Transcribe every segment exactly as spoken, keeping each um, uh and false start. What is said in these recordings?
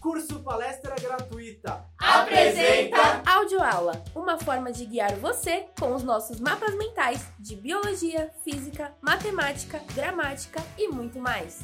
Curso Palestra Gratuita apresenta Audioaula, uma forma de guiar você com os nossos mapas mentais de biologia, física, matemática, gramática e muito mais.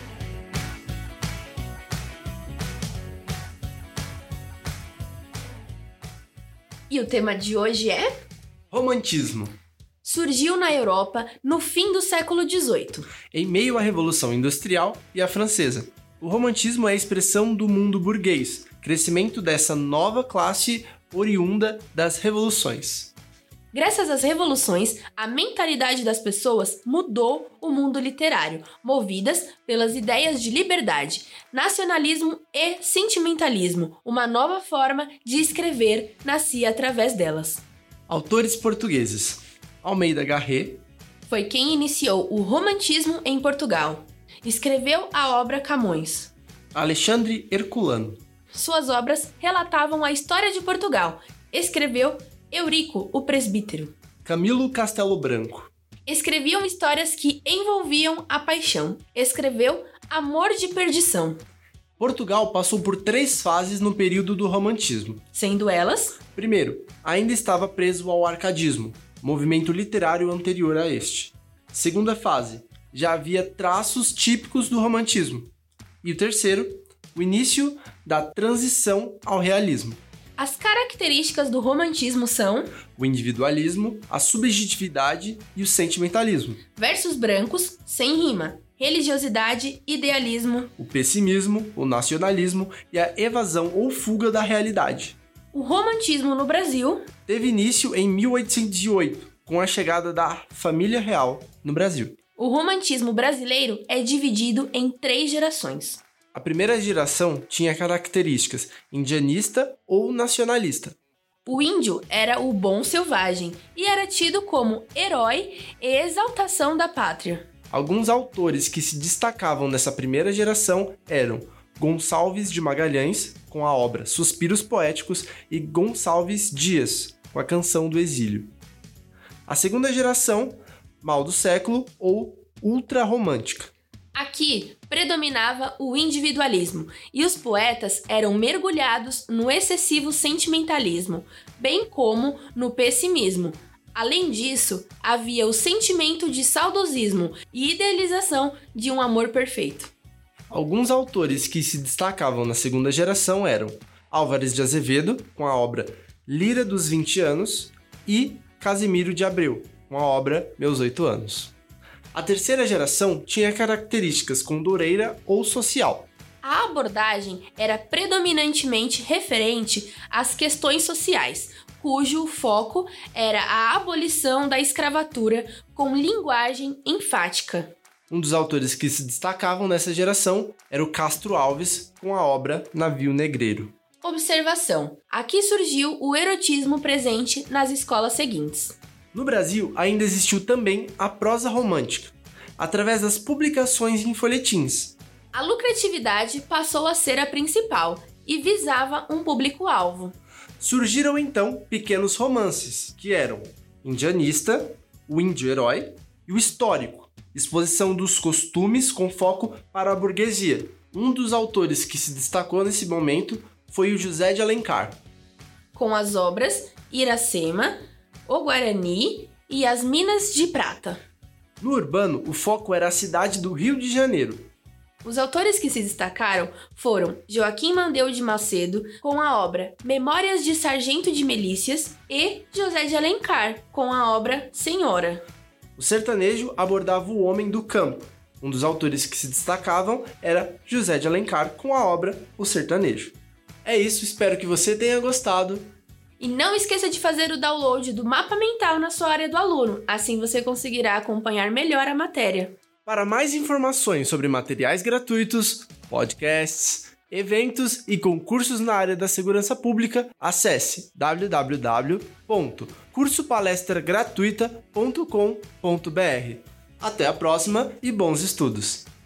E o tema de hoje é... Romantismo. Surgiu na Europa no fim do século dezoito. Em meio à Revolução Industrial e à Francesa. O romantismo é a expressão do mundo burguês, crescimento dessa nova classe oriunda das revoluções. Graças às revoluções, a mentalidade das pessoas mudou o mundo literário, movidas pelas ideias de liberdade, nacionalismo e sentimentalismo. Uma nova forma de escrever nascia através delas. Autores portugueses. Almeida Garrett foi quem iniciou o romantismo em Portugal. Escreveu a obra Camões. Alexandre Herculano. Suas obras relatavam a história de Portugal. Escreveu Eurico, o Presbítero. Camilo Castelo Branco. Escreviam histórias que envolviam a paixão. Escreveu Amor de Perdição. Portugal passou por três fases no período do romantismo. Sendo elas... Primeiro, ainda estava preso ao arcadismo, movimento literário anterior a este. Segunda fase, já havia traços típicos do romantismo. E o terceiro, o início da transição ao realismo. As características do romantismo são o individualismo, a subjetividade e o sentimentalismo. Versos brancos, sem rima. Religiosidade, idealismo. O pessimismo, o nacionalismo e a evasão ou fuga da realidade. O romantismo no Brasil teve início em mil oitocentos e oito, com a chegada da família real no Brasil. O romantismo brasileiro é dividido em três gerações. A primeira geração tinha características indianista ou nacionalista. O índio era o bom selvagem e era tido como herói e exaltação da pátria. Alguns autores que se destacavam nessa primeira geração eram Gonçalves de Magalhães, com a obra Suspiros Poéticos, e Gonçalves Dias, com a Canção do Exílio. A segunda geração, Mal do Século ou ultrarromântica. Aqui predominava o individualismo e os poetas eram mergulhados no excessivo sentimentalismo, bem como no pessimismo. Além disso, havia o sentimento de saudosismo e idealização de um amor perfeito. Alguns autores que se destacavam na segunda geração eram Álvares de Azevedo, com a obra Lira dos vinte anos, e Casimiro de Abreu, com a obra Meus oito anos. A terceira geração tinha características condoreira ou social. A abordagem era predominantemente referente às questões sociais, cujo foco era a abolição da escravatura com linguagem enfática. Um dos autores que se destacavam nessa geração era o Castro Alves, com a obra Navio Negreiro. Observação: aqui surgiu o erotismo presente nas escolas seguintes. No Brasil, ainda existiu também a prosa romântica, através das publicações em folhetins. A lucratividade passou a ser a principal e visava um público-alvo. Surgiram então pequenos romances, que eram indianista, o índio-herói e o histórico, exposição dos costumes com foco para a burguesia. Um dos autores que se destacou nesse momento foi o José de Alencar. Com as obras Iracema, O Guarani e As Minas de Prata. No urbano, o foco era a cidade do Rio de Janeiro. Os autores que se destacaram foram Joaquim Mandeu de Macedo, com a obra Memórias de Sargento de Milícias, e José de Alencar, com a obra Senhora. O sertanejo abordava o homem do campo. Um dos autores que se destacavam era José de Alencar, com a obra O Sertanejo. É isso, espero que você tenha gostado. E não esqueça de fazer o download do mapa mental na sua área do aluno, assim você conseguirá acompanhar melhor a matéria. Para mais informações sobre materiais gratuitos, podcasts, eventos e concursos na área da segurança pública, acesse w w w ponto curso palestra gratuita ponto com ponto b r. Até a próxima e bons estudos!